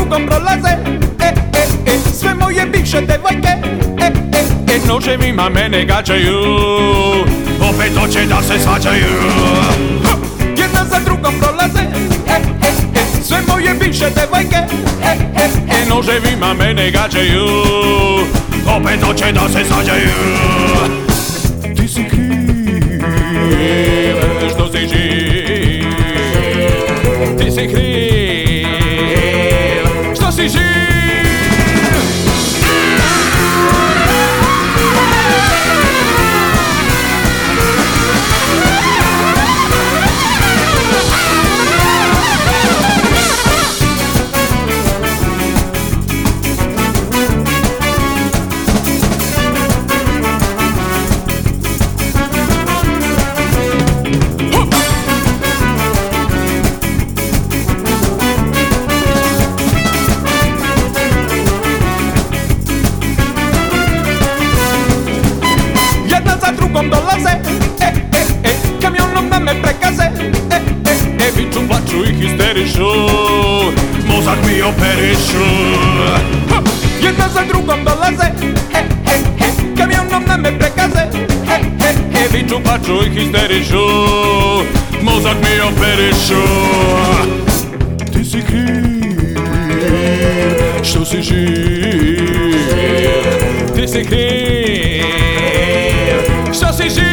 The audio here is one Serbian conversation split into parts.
drugom prolaze, sve moje bivše devojke, noževima mene gađaju, opet hoće da se svađaju. Jedna za drugom prolaze, sve moje bivše devojke, noževima mene gađaju, opet hoće da se svađaju. Ti si kriv što si živ, ti si kriv što si živ. Dolaze, kamionom na me prekaze, viču, plaču i histerišu, mozak mi operišu. Jedna za drugom dolaze, kamionom na me prekaze, viču, plaču i histerišu, mozak mi operišu. Ti si kriv što si živ, ti si kriv što si živ.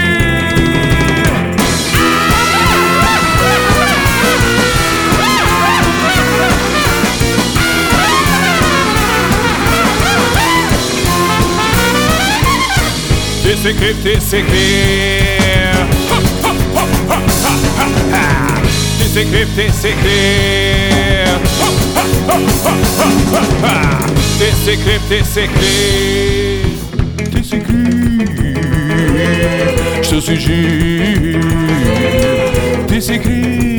Ti si kriv, ti si kriv, ti si kriv, ti si kriv, ti si kriv, ti si kriv, ti si kriv što si živ, ti si kriv.